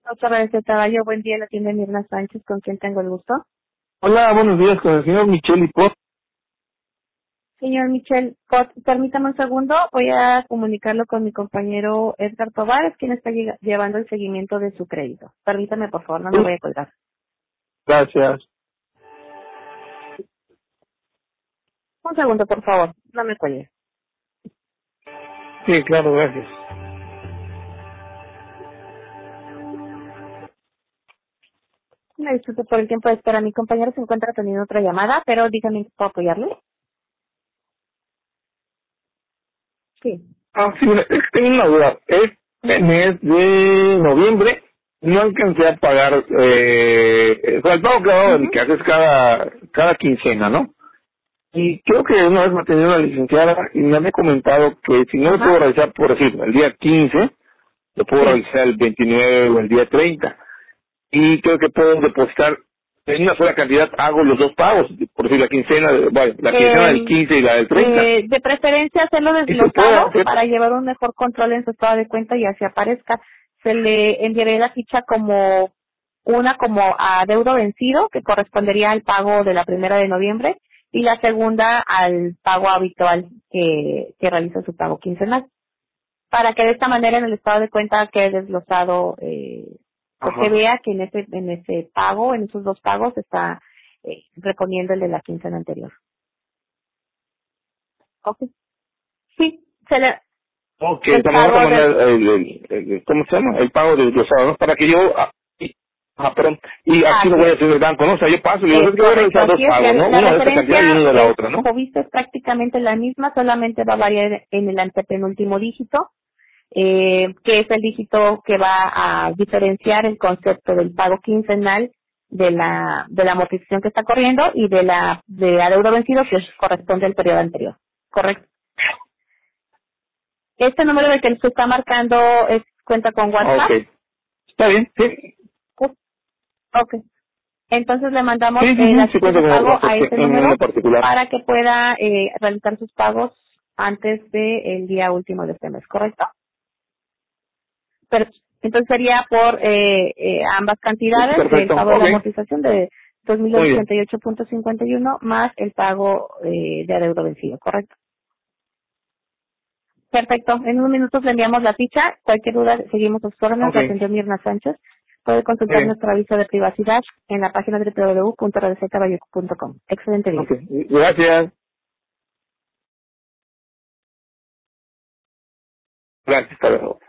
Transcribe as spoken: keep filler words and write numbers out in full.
Otra vez de Caballo, buen día, la tienda Mirna Sánchez, ¿con quién tengo el gusto? Hola, buenos días, con el señor Michel Hipot. Señor Michel, Pot, permítame un segundo, voy a comunicarlo con mi compañero Edgar Tovar, quien está lleg- llevando el seguimiento de su crédito. Permítame, por favor, no me Sí, voy a colgar. gracias. Un segundo, por favor, no me cuelgue. Sí, claro, gracias. Me disculpe por el tiempo de espera, mi compañero se encuentra teniendo otra llamada, pero dígame si puedo apoyarle. Sí. Ah, sí, mira, es que tengo una duda. Este mes de noviembre no alcancé a pagar, eh, o sea, el pago que hago, el Ujú. que haces cada, cada quincena, ¿no? Y creo que una vez me atendió una licenciada y me había comentado que si no lo puedo Ajá. realizar, por decir, el día quince, lo puedo Sí. realizar el veintinueve o el día treinta. Y creo que puedo depositar en una sola cantidad, hago los dos pagos, por decir la quincena, de- bueno, la quincena del Eh, quince y la del treinta. eh, de preferencia hacerlo Y se puede desglosado hacer, para llevar un mejor control en su estado de cuenta y así aparezca. Se le enviará la ficha como una como a adeudo vencido, que correspondería al pago de la primera de noviembre, y la segunda al pago habitual que, que realiza su pago quincenal. Para que de esta manera en el estado de cuenta quede desglosado, eh, pues se ajá, vea que en ese, en ese pago, en esos dos pagos, está eh, reponiendo el de la quincena anterior. Ok. Sí, se le, ok, el estamos de otra pago manera, del, el, el, el- ¿cómo se llama? El pago de los sábados, para que yo, ah, y, ah, perdón, y aquí lo así voy a es, hacer el banco, ¿no? O sea, yo paso y le digo, es es que voy a correcto, realizar dos así es, la, pagos, ¿no? la Uno de esta cantidad y referencia uno de la es, otra, ¿no? como viste, es prácticamente la misma, solamente va a variar en el antepenúltimo dígito, eh, que es el dígito que va a diferenciar el concepto del pago quincenal de la, de la amortización que está corriendo y de la, de adeudo vencido que corresponde al periodo anterior, correcto. Este número de que se está marcando es cuenta con Ok, WhatsApp. está bien, sí, Ok. Entonces le mandamos sí, sí, eh, sí, las sí fichas cuenta de con pago WhatsApp a este en número uno particular. para que pueda eh, realizar sus pagos antes del día último de este mes, ¿correcto? Pero, entonces sería por eh, eh, ambas cantidades del Perfecto, pago de ok, la amortización de dos mil muy bien. ochenta y ocho punto cincuenta y uno más el pago eh, de adeudo vencido, ¿correcto? Perfecto. En unos minutos le enviamos la ficha. Cualquier duda, seguimos sus órdenes. Ok, La atención Mirna Sánchez. Puede muy consultar bien. nuestro aviso de privacidad en la página w w w punto r c caballo punto com. Excelente día. Ok, gracias. Gracias, hasta luego.